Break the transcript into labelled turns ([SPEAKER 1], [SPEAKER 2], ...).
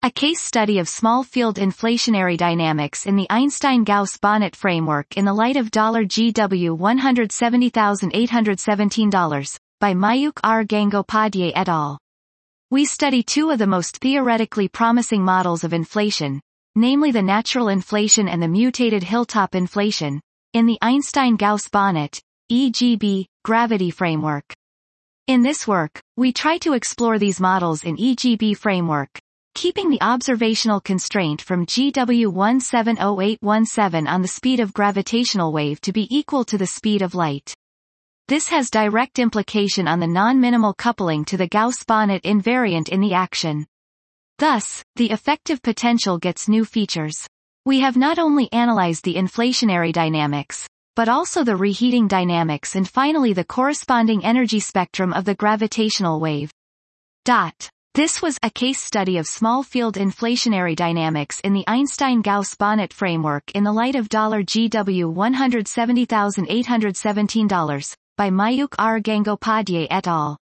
[SPEAKER 1] A case study of small-field inflationary dynamics in the Einstein-Gauss-Bonnet framework in the light of $GW 170,817, by Mayukh R. Gangopadhyay et al. We study two of the most theoretically promising models of inflation, namely the natural inflation and the mutated hilltop inflation, in the Einstein-Gauss-Bonnet, EGB, gravity framework. In this work, we try to explore these models in EGB framework, keeping the observational constraint from GW 170817 on the speed of gravitational wave to be equal to the speed of light. This has direct implication on the non-minimal coupling to the Gauss-Bonnet invariant in the action. Thus, the effective potential gets new features. We have not only analyzed the inflationary dynamics, but also the reheating dynamics and finally the corresponding energy spectrum of the gravitational wave. This was a case study of small-field inflationary dynamics in the Einstein-Gauss-Bonnet framework in the light of $GW 170,817, by Mayukh R. Gangopadhyay et al.